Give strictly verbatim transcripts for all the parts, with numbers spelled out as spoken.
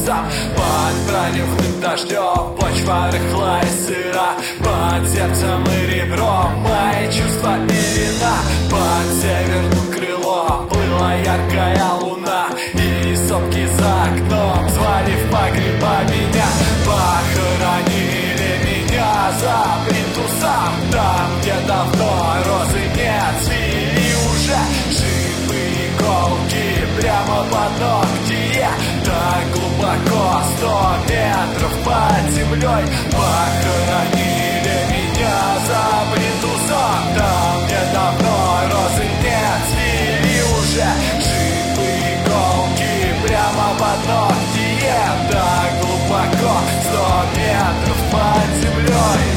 плинтусам. Под пронюханным дождем почва рыхла и сыра, под сердцем и ребром мои чувства пелена. Под северным крылом плыла яркая луна, и сопки за окном звали в погреба меня. Похоронили меня за плинтусом, там, где давно розы нет, цвели уже шипы и иголки прямо под ногти. Так глубоко, сто метров под землей. Похоронили меня за плинтусом, там, где давно розы нет, цвели уже шипы и иголки прямо под ногти. Так глубоко, сто метров под землей.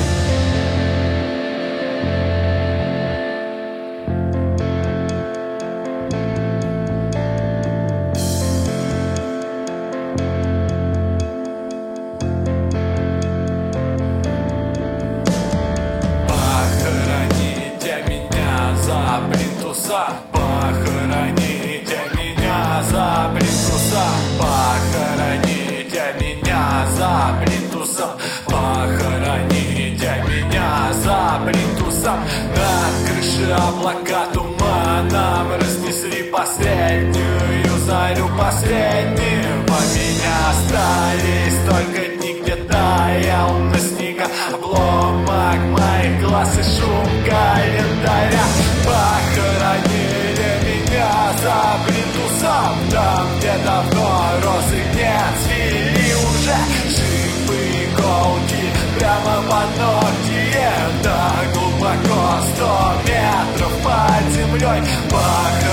Похороните меня за плинтусом, похороните меня за плинтусом, похороните меня за плинтусом, похороните меня за плинтусом. Над крышей облака туманом разнесли последнюю зарю последнего меня. Остались только дни, где таял на снега обломок моих глаз и шум календаря. Похоронили меня за плинтусом, там, где давно розы нет, цвели уже шипы и иголки прямо под ногти. Так глубоко, сто метров под землей. Похоронили